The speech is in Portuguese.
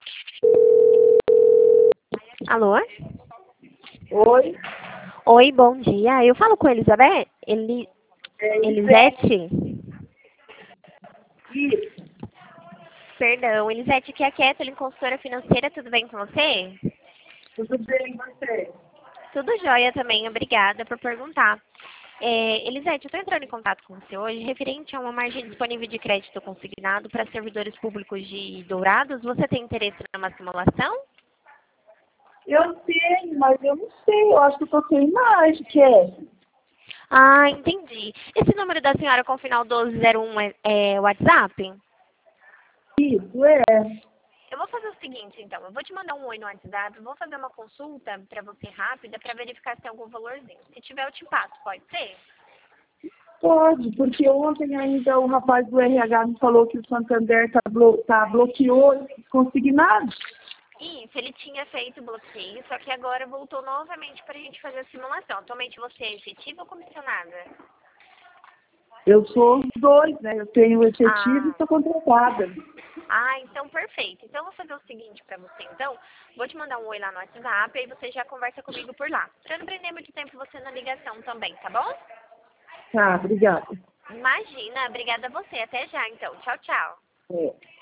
Alô? Oi, Oi, bom dia. Eu falo com a Elizabeth? Elisete? isso, Perdão, Elisete, aqui é a Kathleen, consultora financeira, tudo bem com você? tudo bem, você? Tudo jóia também, obrigada por perguntar. Elisete, eu estou entrando em contato com você hoje referente a uma margem disponível de crédito consignado para servidores públicos de Dourados. Você tem interesse numa simulação? Eu tenho, mas eu não sei, eu acho que eu tô sem imagem, que é? Ah, entendi. Esse número da senhora com o final 1201 é WhatsApp? Isso, é. Eu vou fazer o seguinte, então. Eu vou te mandar um oi no WhatsApp, vou fazer uma consulta para você rápida para verificar se tem algum valorzinho. Se tiver, eu te passo, pode ser? Pode, porque ontem ainda o rapaz do RH me falou que o Santander bloqueou consignado. Isso, ele tinha feito bloqueio, só que agora voltou novamente para a gente fazer a simulação. Atualmente você é efetiva ou comissionada? Eu sou os dois, né? Eu tenho efetivo e Ah, sou contratada. então perfeito. Então eu vou fazer o seguinte para você, então. Vou te mandar um oi lá no WhatsApp, aí você já conversa comigo por lá. Para não prender muito tempo você na ligação também, tá bom? Tá, obrigada. Imagina, obrigada a você. Até já, então. Tchau, tchau. É.